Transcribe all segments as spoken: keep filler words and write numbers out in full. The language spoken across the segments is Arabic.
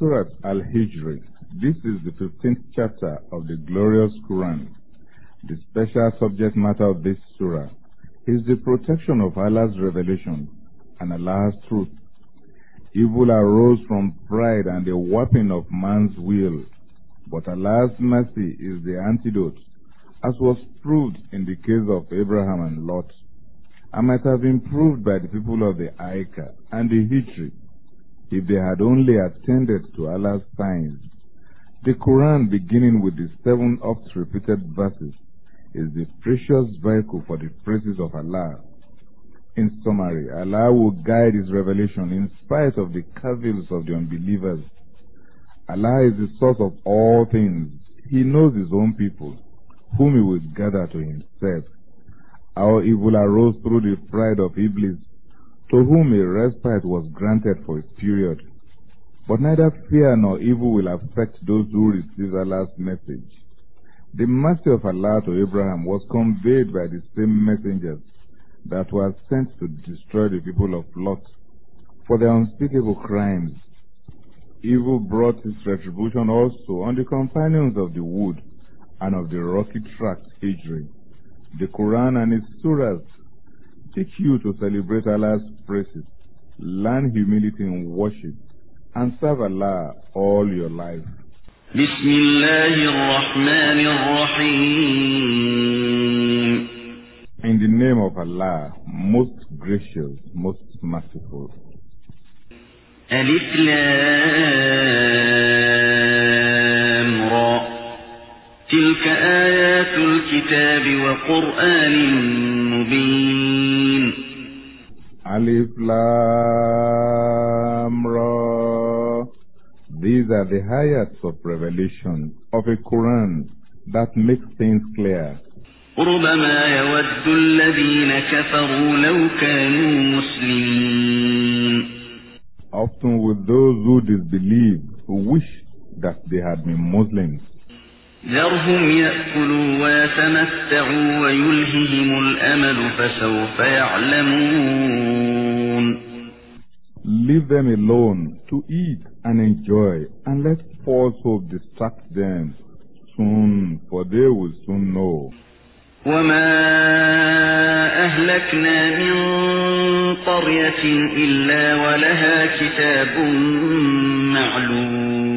Surat Al-Hijr. This is the fifteenth chapter of the glorious Quran. The special subject matter of this surah is the protection of Allah's revelation and Allah's truth. Evil arose from pride and the warping of man's will, but Allah's mercy is the antidote, as was proved in the case of Abraham and Lot, and might have been proved by the people of the Aika and the Hijri, if they had only attended to Allah's signs. The Quran, beginning with the seven oft-repeated verses, is the precious vehicle for the praises of Allah. In summary, Allah will guide His revelation in spite of the cavils of the unbelievers. Allah is the source of all things. He knows His own people, whom He will gather to Himself. Our evil arose through the pride of Iblis, to whom a respite was granted for a period. But neither fear nor evil will affect those who receive Allah's message. The mercy of Allah to Abraham was conveyed by the same messengers that were sent to destroy the people of Lot for their unspeakable crimes. Evil brought its retribution also on the companions of the wood and of the rocky tract Hijri. The Quran and its surahs teach you to celebrate Allah's praises, learn humility in worship, and serve Allah all your life. Bismillahirrahmanirrahim. In the name of Allah, most gracious, most merciful. Alif Lam Ra. تلك آيات الكتاب وقرآن مبين. Alif Lam Ra. These are the ayats of revelation of a Quran that makes things clear. ربما يود الذين كفروا لو كانوا مسلمين. Often with those who disbelieve, who wish that they had been Muslims. ذرهم يأكلوا ويتمتعوا ويلههم الأمل فسوف يعلمون. Leave them alone to eat and enjoy, and let false hope distract them. Soon, for they will soon know. وما أهلكنا من قرية إلا ولها كتاب معلوم.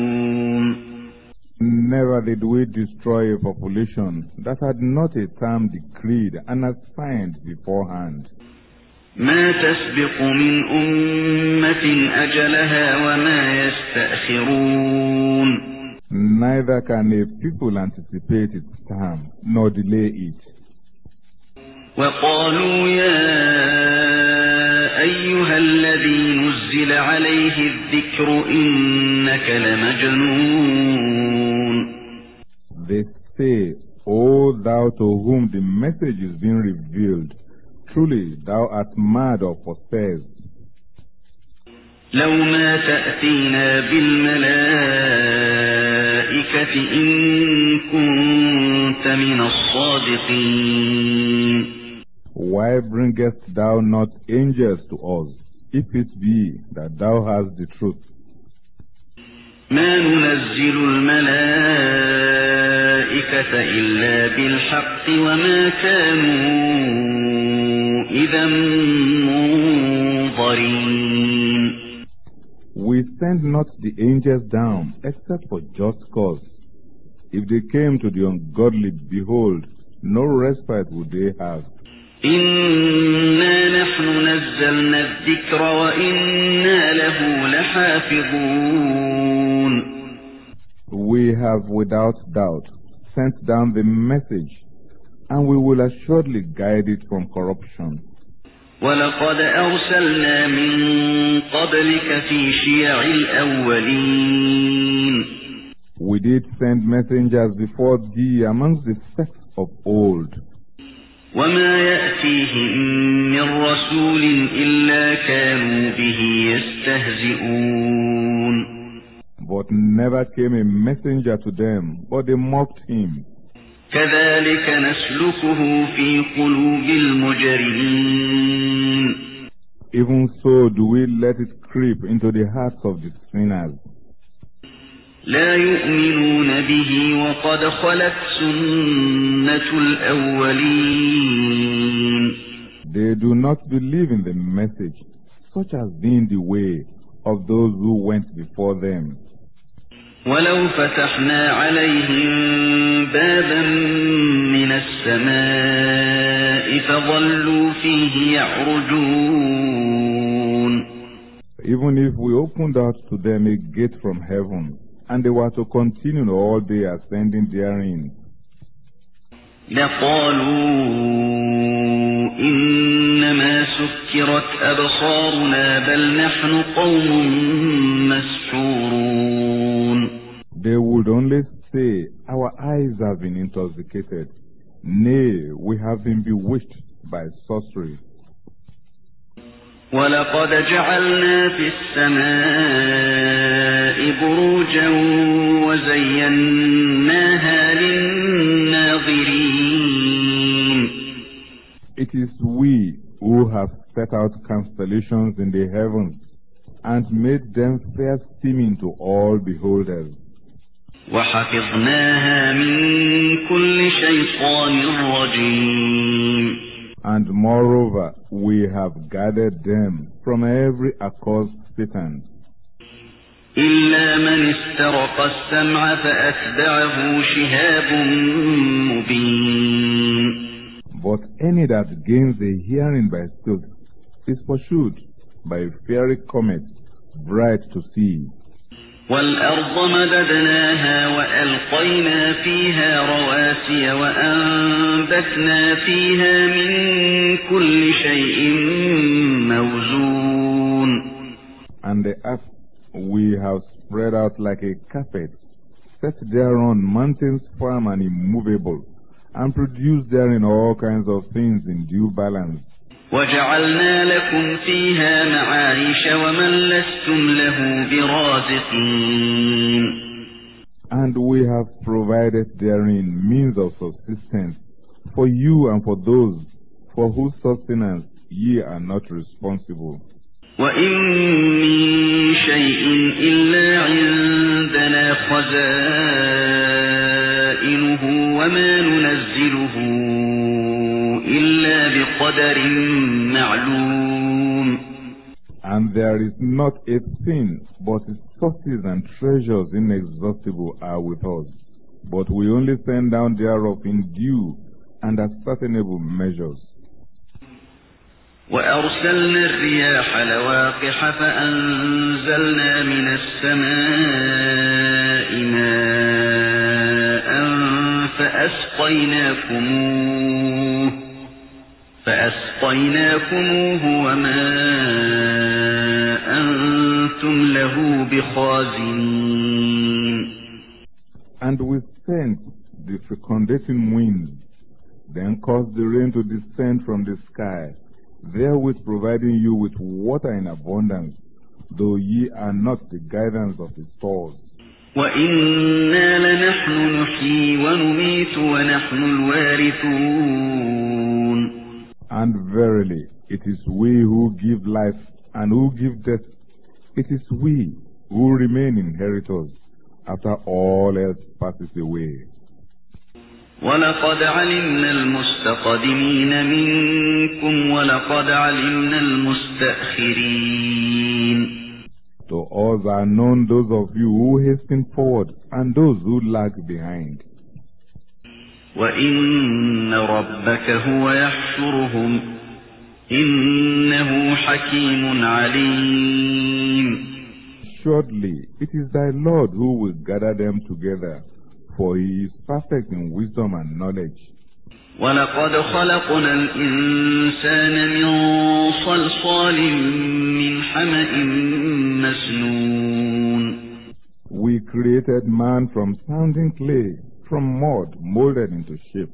Never did we destroy a population that had not a time decreed and assigned beforehand. ما تسبق من أمة أجلها وما يستأخرون. Neither can a people anticipate its time, nor delay it. وقالوا يا أيها الذي نزل عليه الذكر إنك لمجنون. They say, O thou to whom the message is being revealed, truly thou art mad or possessed. لو ما تأتينا بالملائكة إن كنت من الصادقين. Why bringest thou not angels to us, if it be that thou hast the truth? ما ننزل الملائكة إلا بالحق وما كانوا إذا منظرين. We send not the angels down except for just cause. If they came to the ungodly, behold, no respite would they have. إنا نحن نزلنا الذكر وإنا له لحافظون. We have without doubt sent down the message, and we will assuredly guide it from corruption. ولقد أرسلنا من قبلك في شيع الأولين. We did send messengers before thee amongst the sects of old. وما يأتيهم من رسول إلا كانوا به يستهزئون. But never came a messenger to them, but they mocked him. كذلك نسلكه في قلوب المجرمين. Even so do we let it creep into the hearts of the sinners. لا يؤمنون به وقد خلت سنة الأولين. They do not believe in the message, such has been the way of those who went before them. ولو فتحنا عليهم بابا من السماء فظلوا فيه يعرجون. Even if we opened out to them a gate from heaven, and they were to continue all day ascending therein, لقالوا إنما سكرت أبصارنا بل نحن قوم مسحورون. They would only say, our eyes have been intoxicated. Nay, we have been bewitched by sorcery. وَلَقَدْ جَعَلْنَا فِي السَّمَاءِ بُرُوجًا وَزَيَّنَّاهَا لِلنَّاظِرِينَ. It is we who have set out constellations in the heavens and made them fair seeming to all beholders. وَحَفِظْنَاهَا مِنْ كُلِّ شَيْطَانٍ رَجِيمٍ. And moreover, we have guarded them from every accursed Satan. إِلَّا مَنِ اسْتَرَقَ السَّمْعَ فَأَتْبَعَهُ شِهَابٌ مُبِينٌ. But any that gains a hearing by stealth is pursued by a fiery comet, bright to see. وَالْأَرْضَ مَدَدْنَاهَا وَأَلْقَيْنَا فِيهَا رَوَاسِيَ وَأَنبَتْنَا فِيهَا مِن كُلِّ شَيْءٍ مَّوْزُونٍ. And the earth we have spread out like a carpet, set thereon mountains firm and immovable, and produced therein all kinds of things in due balance. وَجَعَلْنَا لَكُمْ فِيهَا مَعَايِشَ وَمَن لَّسْتُمْ لَهُ بِرَازِقِينَ. And we have provided therein means of subsistence for you and for those for whose sustenance ye are not responsible. وَإِن مِّن شَيْءٍ إِلَّا عِندَنَا خَزَائِنُهُ وَمَا نُنَزِّلُهُ إِلَّا بِقَدَرٍ مَّعْلُومٍ. And there is not a thing but its sources and treasures inexhaustible are with us, but we only send down thereof in due and ascertainable measures. وَأَرْسَلْنَا الرِّيَاحَ لَوَاقِحَ فَأَنزَلْنَا مِنَ السَّمَاءِ مَاءً فَأَسْقَيْنَاكُمُوهُ فَأَسْقَيْنَاكُمُوهُ وَمَا أَنتُمْ لَهُ بِخَازِنِينَ. And we sent the fecundating winds, then caused the rain to descend from the sky, therewith providing you with water in abundance, though ye are not the guidance of the stores. وَإِنَّا لَنَحْنُ نُحْيِي وَنُمِيتُ وَنَحْنُ الْوَارِثُونَ. And verily, it is we who give life and who give death. It is we who remain inheritors after all else passes away. وَلَقَدْ عَلِمْنَا الْمُسْتَقْدِمِينَ مِنكُمْ وَلَقَدْ عَلِمْنَا الْمُسْتَأْخِرِينَ. To us are known those of you who hasten forward and those who lag behind. وَإِنَّ رَبَّكَ هُوَ يَحْشُرُهُمْ إِنَّهُ حَكِيمٌ عَلِيمٌ. Surely it is thy Lord who will gather them together, for he is perfect in wisdom and knowledge. وَلَقَدْ خَلَقْنَا الْإِنسَانَ مِنْ صَلْصَالٍ مِّنْ حَمَإٍ مَّسْنُونٍ. We created man from sounding clay, from mud molded into shape.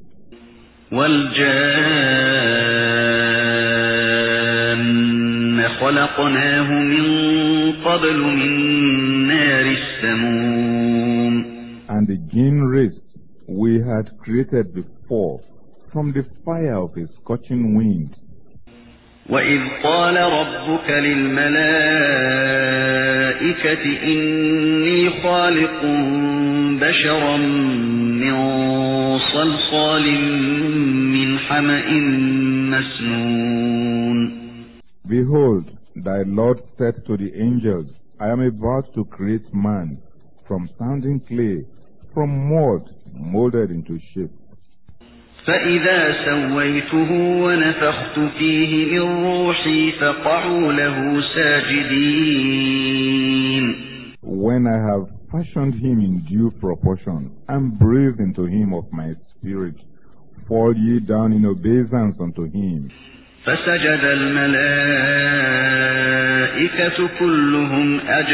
وَالْجَانَّ خَلَقْنَاهُ مِنْ قَبْلُ مِنْ نَارِ السَّمُومِ. And the jinn race we had created before from the fire of a scorching wind. وَإِذْ قَالَ رَبُّكَ لِلْمَلَائِكَةِ إِنِّي خالق بشرا من صلصال من حمأ مسنون. Behold, thy Lord said to the angels, I am about to create man from sounding clay, from mud molded into shape. فإذا سويته ونفخت فيه من روحي فقعوا له ساجدين. When I have fashioned him in due proportion and breathed into him of my spirit, fall ye down in obeisance unto him. فسجد الملائكة كلهم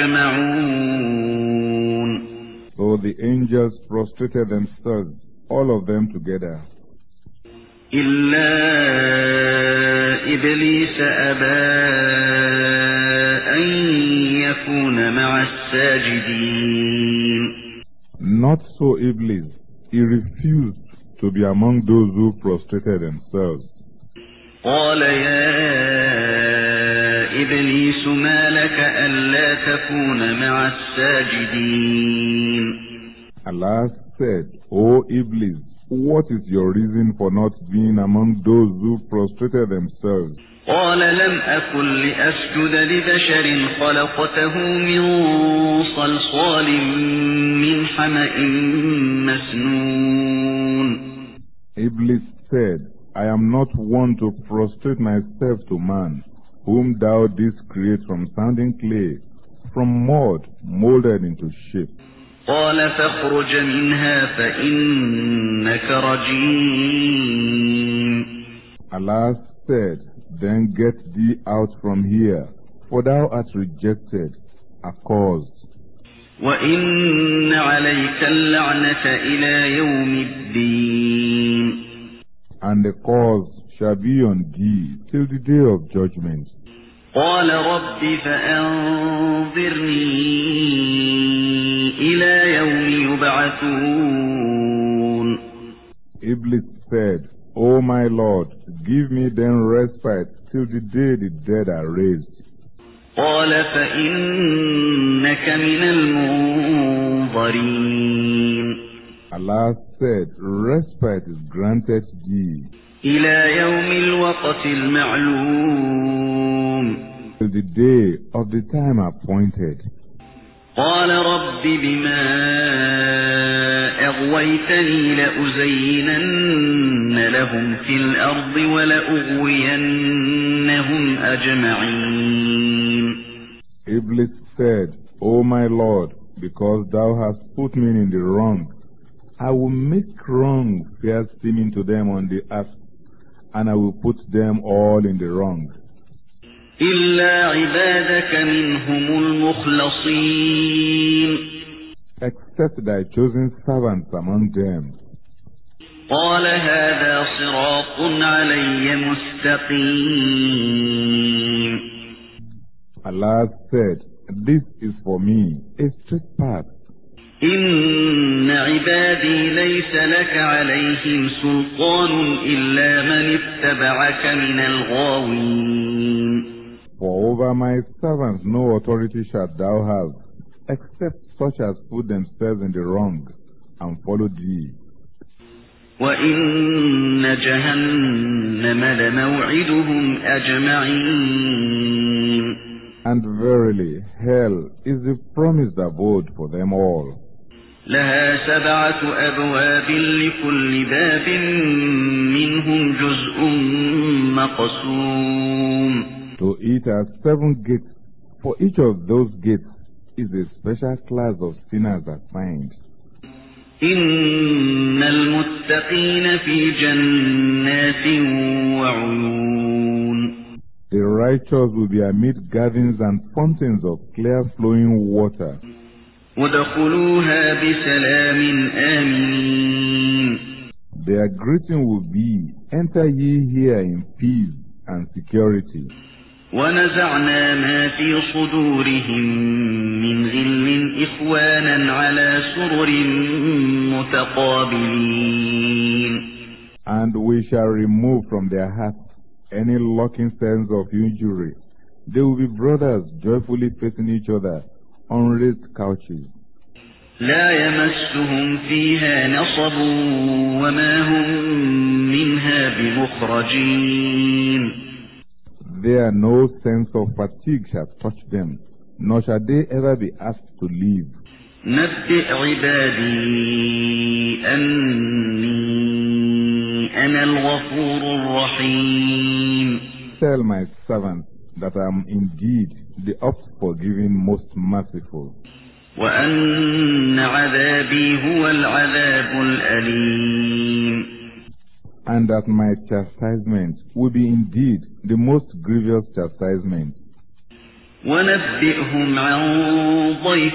أجمعون. So the angels prostrated themselves, all of them together. إلا إبليس أبى أن يكون مع الساجدين. Not so Iblis, he refused to be among those who prostrated themselves. قال يا إبليس ما لك ألا تكون مع الساجدين. Allah said, O Iblis, what is your reason for not being among those who prostrated themselves? قال لم أكن لأسجد لبشر خلقته من صلصال من حمأ مسنون. Iblis said, I am not one to prostrate myself to man, whom thou didst create from sounding clay, from mud molded into shape. قال فاخرج منها فإنك رجيم. Allah said, then get thee out from here, for thou art rejected, accursed. وإن عليك اللعنة إلى يوم الدين. And the cause shall be on thee till the day of judgment. قال رب فأنظرني إلى يوم يبعثون. Iblis said, O my Lord, give me then respite till the day the dead are raised. قال فإنك من المنظرين. Allah said, respite is granted thee إلى يوم الوقت المعلوم. till the day of the time appointed. قال رب بما أغويتني لأزينن لهم في الأرض ولأغوينهم أجمعين. Iblis said, O my Lord, because thou hast put me in the wrong, I will make wrong fair seeming to them on the earth, and I will put them all in the wrong. إلا عبادك منهم المخلصين. Except thy chosen servants among them. قال هذا صراط علي مستقيم. Allah said, this is for me a straight path. إن عبادي ليس لك عليهم سلطان إلا من اتبعك من الغاوين. For over my servants no authority shalt thou have, except such as put themselves in the wrong and follow thee. وإن جهنم لموعدهم أجمعين. And verily, hell is the promised abode for them all. لها سبعة أبواب لكل باب منهم جزء مقسوم. To it are seven gates. For each of those gates is a special class of sinners assigned. إن المتقين في جنات وعيون. The righteous will be amid gardens and fountains of clear flowing water. ودخلوها بسلام آمنين. Their greeting will be, enter ye here in peace and security. ونزعنا ما في صدورهم من غل إخوانا على سرر متقابلين. And we shall remove from their hearts any lurking sense of injury. They will be brothers joyfully facing each other on raised couches. لا يمسهم فيها نصب وما هم منها بمخرجين. There no sense of fatigue shall touch them, nor shall they ever be asked to leave. نبئ عبادي أني أنا الغفور الرحيم. Tell my servants that I am indeed the oft-forgiving, most merciful. وأن عذابي هو العذاب الأليم. And that my chastisement will be indeed the most grievous chastisement. ونبئهم عن ضيف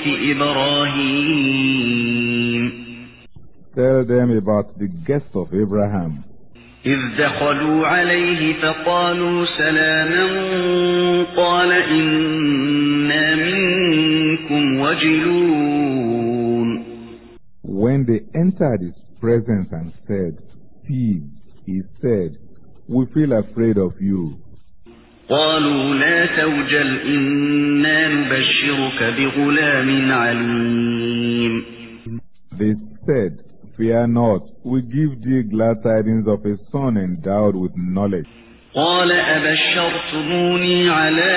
إبراهيم. Tell them about the guest of Abraham. إذ دخلوا عليه فقالوا سلاما قال إنا منكم وجلون. When they entered his presence and said, peace, he said, we feel afraid of you. قالوا لا توجل إنا نبشرك بغلام عليم. They said, fear not, we give thee glad tidings of a son endowed with knowledge. قال أبشرتموني على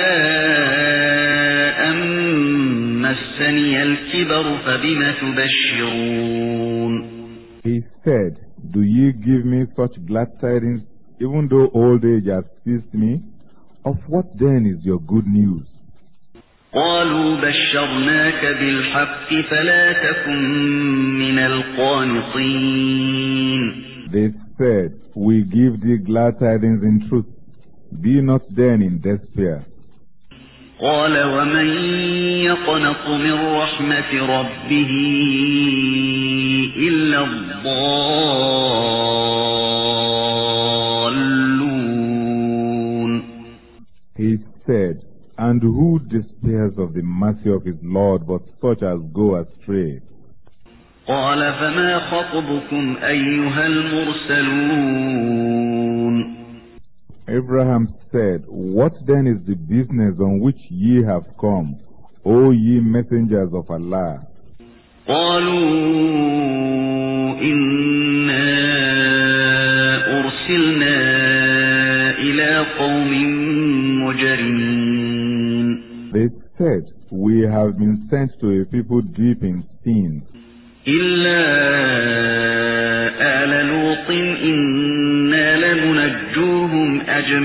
أن مسني الكبر فبم تبشرون. He said, do ye give me such glad tidings, even though old age has seized me? Of what then is your good news? قالوا بشرناك بالحق فلا تكن من القانطين. They said, we give thee glad tidings in truth. Be not then in despair. قال ومن يقنط من رحمة ربه إلا الضالون. He said, and who despairs of the mercy of his Lord but such as go astray? قال فما خطبكم أيها المرسلون. Abraham said, what then is the business on which ye have come, O ye messengers of Allah? قالوا إنا أرسلنا إلى قوم مجرمين. They said, we have been sent to a people deep in sin. إلا آل لوط إنا لمنجوهم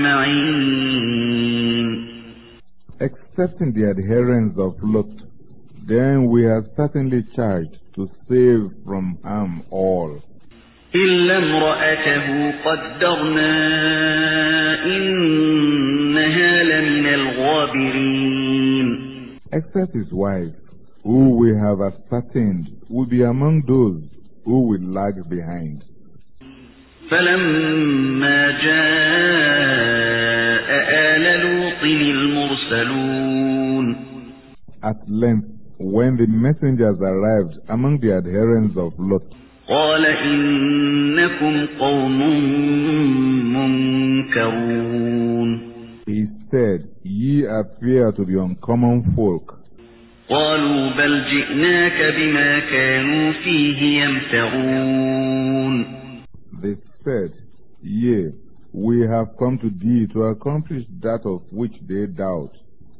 أجمعين. Excepting the adherents of Lot, then we are certainly charged to save from harm all. إلا امرأته قدرنا إنها لمن الغابرين. Except his wife, who we have ascertained will be among those who will lag behind. فلما جاء آل لوط المرسلون. At length, when the messengers arrived among the adherents of Lot, قال إنكم قوم منكرون. he said, ye appear to be uncommon folk. قالوا بل جئناك بما كانوا فيه يمترون. They said, yea, we have come to thee to accomplish that of which they doubt.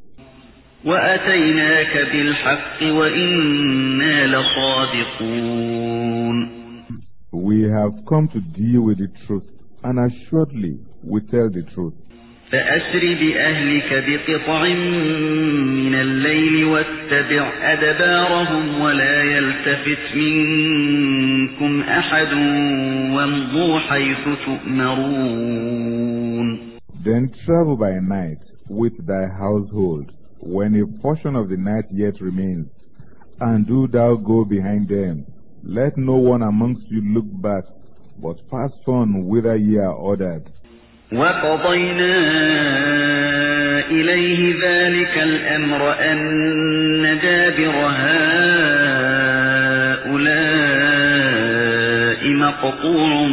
وأتيناك بالحق وإنا لصادقون. We have come to thee with the truth, and assuredly we tell the truth. فأسر بأهلك بقطع من الليل واتبع أدبارهم ولا يلتفت منكم أحد وامضوا حيث تؤمرون. Then travel by night with thy household, when a portion of the night yet remains, and do thou go behind them. Let no one amongst you look back, but pass on whither ye are ordered. وقضينا إليه ذلك الأمر أن دابر هؤلاء مقطوع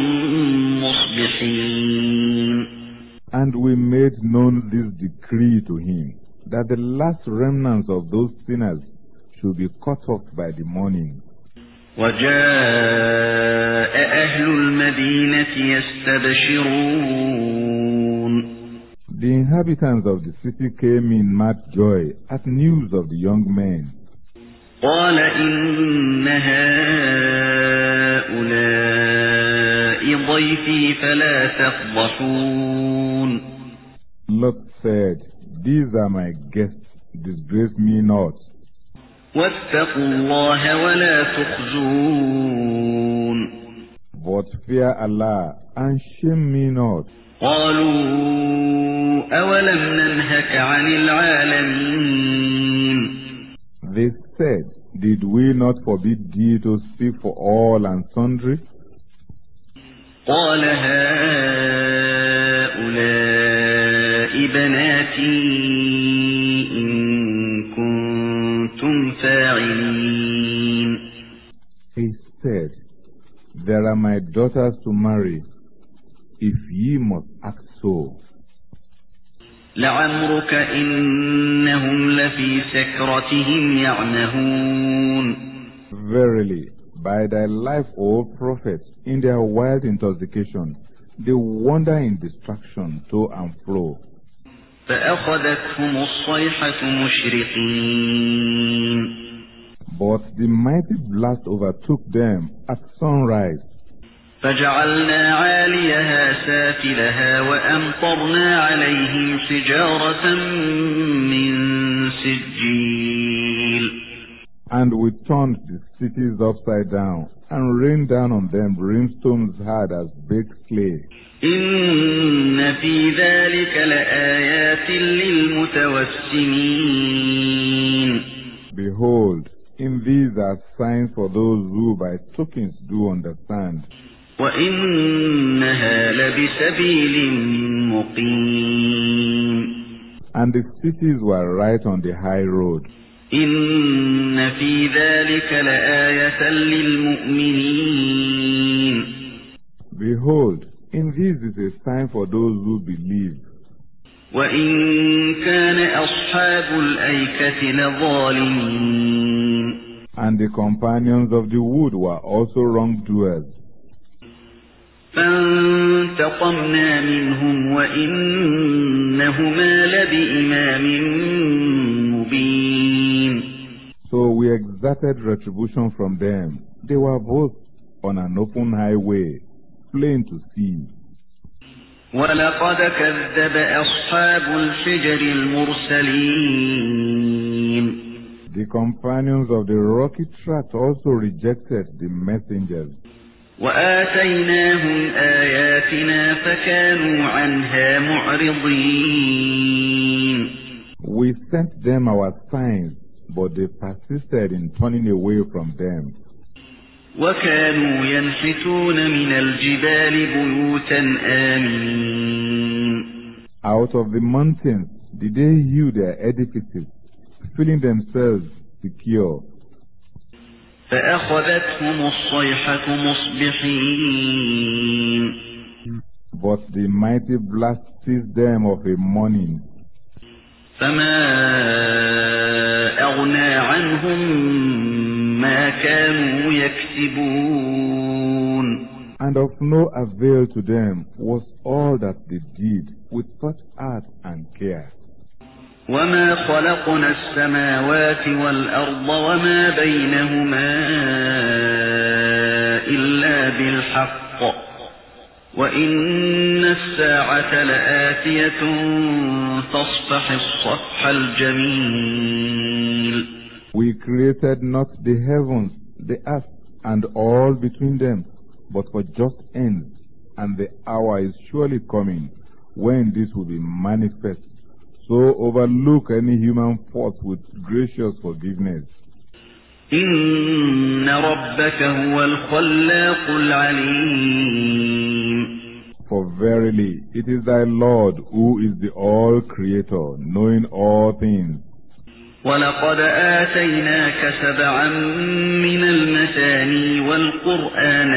مصبحين. And we made known this decree to him, that the last remnants of those sinners should be cut off by the morning. وجاء أهل المدينة يستبشرون. The inhabitants of the city came in mad joy at news of the young men. قال إن هؤلاء ضيفي فلا تفضحون. Lot said, these are my guests, disgrace me not. واتقوا الله ولا تخزون. But fear Allah and shame me not. قالوا أولم ننهك عن العالمين. They said, did we not forbid thee to speak for all and sundry? قال هؤلاء بناتي إن كنتم فاعلين. He said, there are my daughters to marry, if ye must act so. لعمرك إنهم لفي سكرتهم يعمهون. Verily, by thy life, O Prophet, in their wild intoxication, they wander in distraction to and fro. فأخذتهم الصيحة مشرقين. But the mighty blast overtook them at sunrise. فجعلنا عاليها سافلها وأمطرنا عليهم حجارة من سجيل. And we turned the cities upside down and rained down on them brimstones hard as baked clay. إن في ذلك لآيات للمتوسمين. Behold, in these are signs for those who by tokens do understand. وإنها لبسبيل مقيم. And the cities were right on the high road. إن في ذلك لآية للمؤمنين. Behold, in this is a sign for those who believe. وإن كان أصحاب الأيكة لظالمين. And the companions of the wood were also wrongdoers. فانتقمنا منهم وإنهما لبإمام مبين. So we exerted retribution from them. They were both on an open highway, plain to see. ولقد كذب أصحاب الحجر المرسلين. The companions of the rocky tract also rejected the messengers. وآتيناهم آياتنا فكانوا عنها معرضين. We sent them our signs, but they persisted in turning away from them. وكانوا ينحتون من الجبال بيوتا آمنين. Out of the mountains did they hew their edifices, feeling themselves secure. فأخذتهم الصيحة مصبحين. But the mighty blast seized them of a morning. فما أغنى عنهم ما كانوا يكسبون. And of no avail to them was all that they did with such art and care. وما خلقنا السماوات والأرض وما بينهما إلا بالحق وإن الساعة لآتية فاصفح الصفح الجميل. We created not the heavens, the earth, and all between them, but for just ends, and the hour is surely coming when this will be manifest. So overlook any human fault with gracious forgiveness. إن ربك هو الخلاق العليم. For verily, it is thy Lord who is the all-creator, knowing all things. ولقد آتيناك سبعا من المثاني والقرآن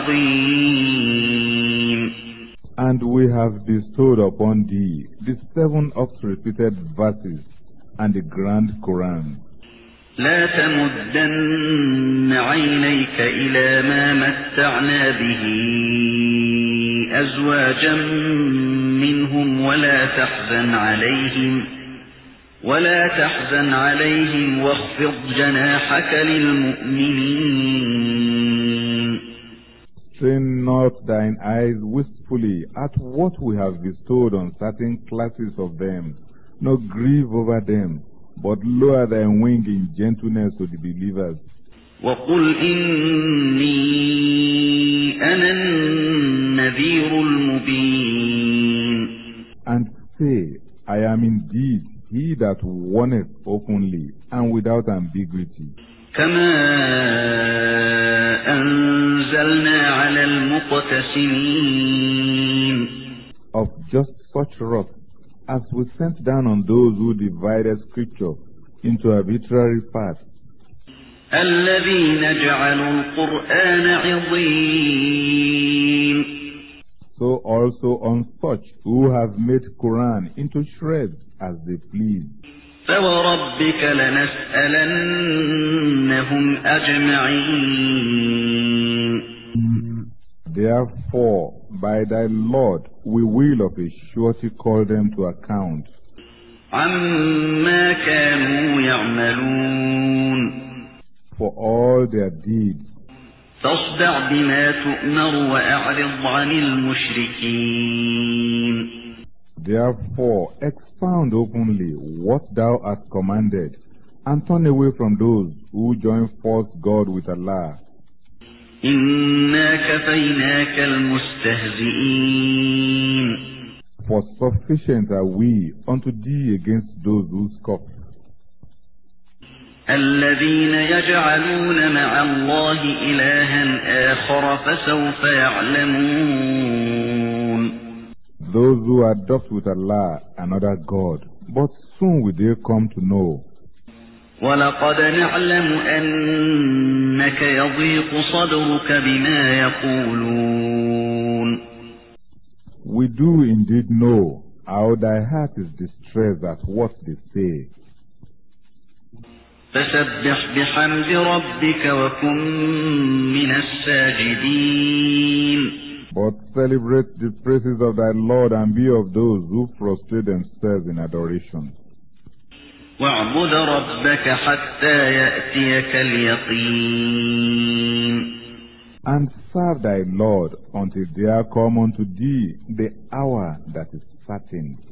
العظيم. And we have bestowed upon thee the seven oft-repeated verses and the grand Quran. لا تمدن عينيك إلى ما متعنا به أزواجا منهم ولا تحزن عليهم ولا تحزن عليهم واخفض جناحك للمؤمنين. Strain not thine eyes wistfully at what we have bestowed on certain classes of them, nor grieve over them, but lower thy wing in gentleness to the believers. وَقُلْ إِنِّي أَنَا النَّذِيرُ الْمُبِينُ. And say, I am indeed he that warneth openly and without ambiguity. كَمَا أَنزَلْنَا عَلَى الْمُقْتَسِمِينَ. Of just such wrath as we sent down on those who divided Scripture into arbitrary parts. الَّذِينَ جَعَلُوا الْقُرْآنَ عِضِينَ. So also on such who have made Quran into shreds as they please. فَوَرَبِّكَ لَنَسْأَلَنَّهُمْ أَجْمَعِينَ. Therefore, by thy Lord, we will of a surety call them to account. عَمَّا كَانُوا يَعْمَلُونَ. For all their deeds. فاصدع بما تؤمر وأعرض عن المشركين. Therefore expound openly what thou art commanded, and turn away from those who join false God with Allah. إنا كفيناك المستهزئين. For sufficient are we unto thee against those who scoff. الذين يجعلون مع الله إلها آخر فسوف يعلمون. Those who adopt with Allah another God, but soon will they come to know. ولقد نعلم أنك يضيق صدرك بما يقولون. We do indeed know how thy heart is distressed at what they say. فسبح بحمد ربك وكن من الساجدين. But celebrate the praises of thy Lord and be of those who prostrate themselves in adoration. واعبد ربك حتى يأتيك اليقين. And serve thy Lord until there come unto thee the hour that is certain.